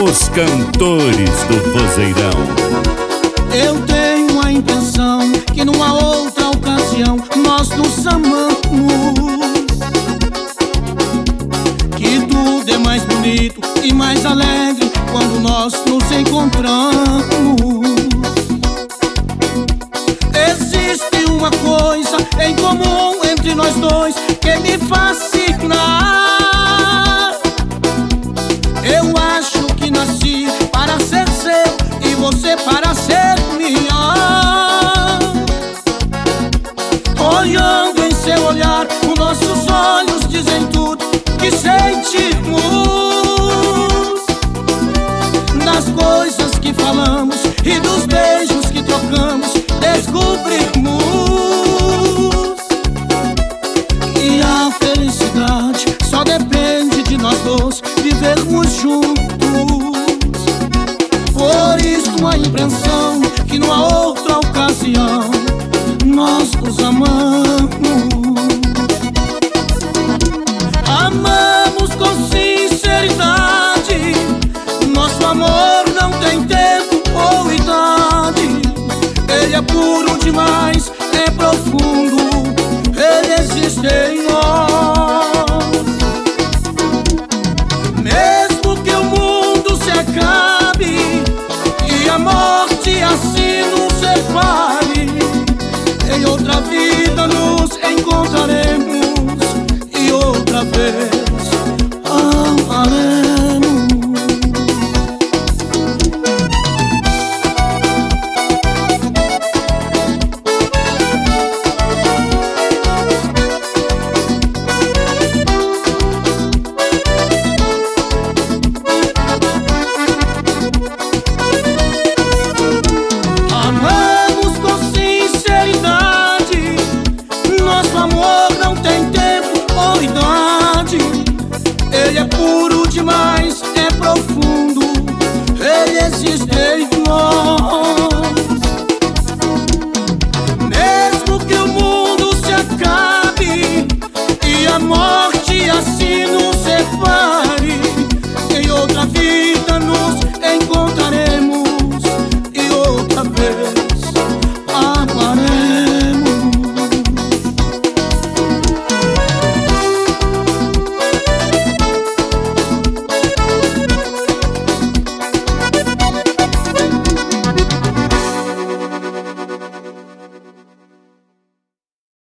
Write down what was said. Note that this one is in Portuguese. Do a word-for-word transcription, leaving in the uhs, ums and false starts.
Os cantores do vozeirão. Eu tenho a impressão que numa outra ocasião nós nos amamos, que tudo é mais bonito e mais alegre quando nós nos encontramos. Existe uma coisa em comum entre nós dois que me fascina. Eu acho que nasci para ser seu e você para ser minha. Olhando em seu olhar, os nossos olhos dizem tudo que sentimos. Das coisas que falamos e dos beijos que trocamos, descobrimos que a felicidade só depende de nós dois vivermos juntos. Por isso a impressão que numa outra ocasião